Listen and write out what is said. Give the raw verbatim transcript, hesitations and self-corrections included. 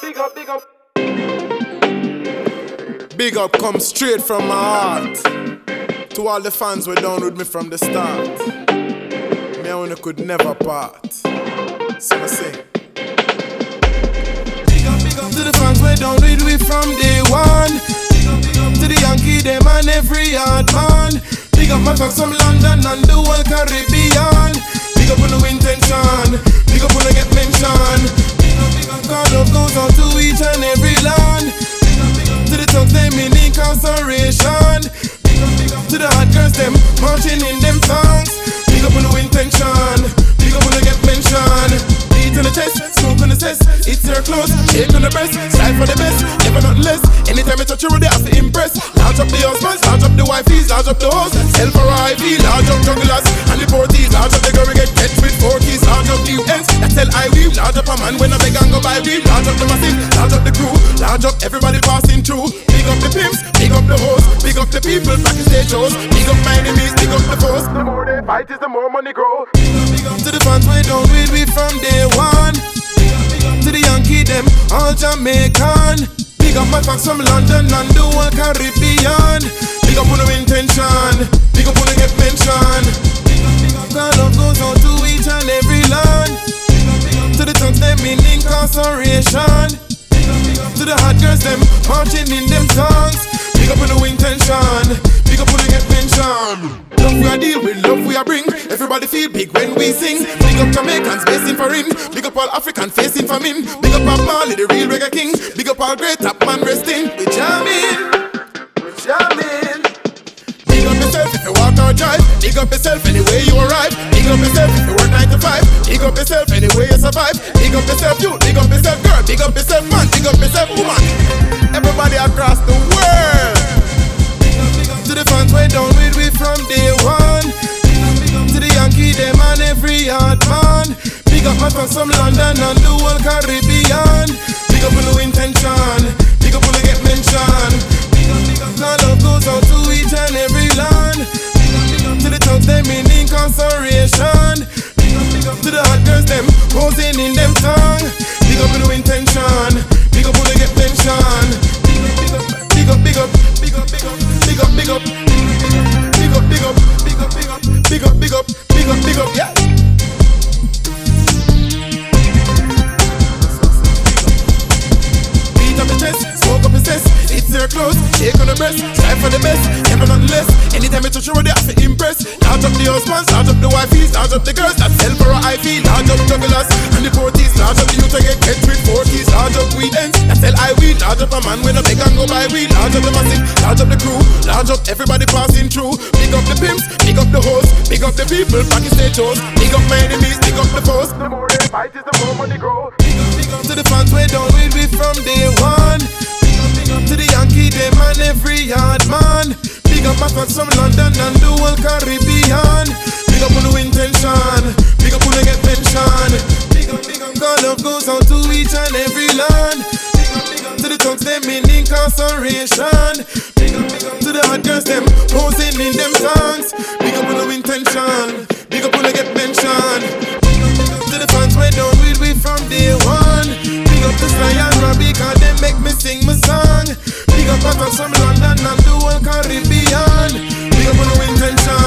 big up, big up. Big up come straight from my heart to all the fans who down with me from the start. Me and you could never part. So I say, big up, big up to the fans who down with me from day one. Big up, big up to the Yankee them and every yard man. Big up my folks from London and the whole Caribbean. Big up on the intention. Big up when I get mentioned. Big up, big up, God love goes out to each and every land. Big up, big up to the thugs them in incarceration. Big up, big up to the hot girls them marching in them songs. Big up on the intention. Big up when I get mentioned. Beat on the chest, smoke on the chest. It's your clothes, shake on the breast. Strive for the best, never nothing less. Anytime I touch you, they have to impress. Large up the husbands, large up the wifeys, large up the hoes. Sell for I V, large up jugglers and the porties. Large up the girl we get catch with four keys. Large up the U Ns, that's tell I weave. Large up a man when I beg and go buy weave. Large up the massive, large up the crew. Large up everybody passing through. Big up the pimps, big up the hoes. Big up the people back in stage shows. Big up my enemies, big up the foes. The more they fight is the more money grow. Big up, big up to the fans we down with we from day one. Big up, big up to the Yankee them, all Jamaican. Big up my folks from London and the whole Caribbean. Big up on the intention. Big up on the get mentioned. Big up, big up, God love goes out to each and every land. Big up, big up to the thugs them in incarceration. Big up, big up to the hot girls them marching in them songs. Big up on the intention. Big up on the get mentioned. Love we a deal with, love we a bring. Everybody feel big when we sing. Big up Jamaicans basing for in. Big up all African facing famine. Big up Bob Marley, the real reggae king. Big up all great top man resting. We jamming, we jamming. Big up yourself if you walk or drive. Big up yourself anyway you arrive. Big up yourself if you work nine to five. Big up yourself anyway you survive. Big up yourself you, big up yourself girl. Big up yourself man, big up yourself woman. Everybody across the world. Big up, big up to the fans way down with we from day one. Big up, big up to the Yankee them and every yard man. Big up my fans from London and the whole Caribbean. Big up on the intention. Big up when I get mentioned. Big up, big up, God love goes out to each and every land. Big up, big up to the thugs them in incarceration. Big up, big up to the hot girls them posing in them tongue. Big up on the intention. Big up when I get mentioned. Big up, big up, big up, big up, big up, big up, big up, big up, big up, big up, big up, big up, big up, big up, big up, yeah. Beat up the chest, smoke up the cess. It's their clothes, shake on the breast. Strive for the best, never nothing less. Anytime you touch you, they have to impress. Large up the husbands, large up the wifeys, large up the girls that sell for a I V. Large up jugglers and the porties. Large up the youth I get catch with four keys. Large up weed ends, that sell I weed. Large up a man when I beg and go buy weed. Large up the massive, large up the crew. Large up everybody passing through. Big up the pimps, big up the hoes. Big up the people back in stage shows. Big up my enemies, big up the foes. The more they fight is the more money grow. Big up, big up to the fans way down with we from day one. Big up, big up to the Yankee them and every yard man. Big up my fans from London and the whole Caribbean. Big up on the intention. Big up when I get mentioned. Big up, big up, God love goes out to each and every land. Big up, big up to the thugs them in incarceration. Big up, big up to the hot girls them posing in them songs. Big up on the intention. Big up when I get mentioned. Big up, big up to the fans way down with we from day one. Big up to Sly and Robbie cause they make me sing my song. Big up my fans from London and the whole Caribbean. Big up on the intention.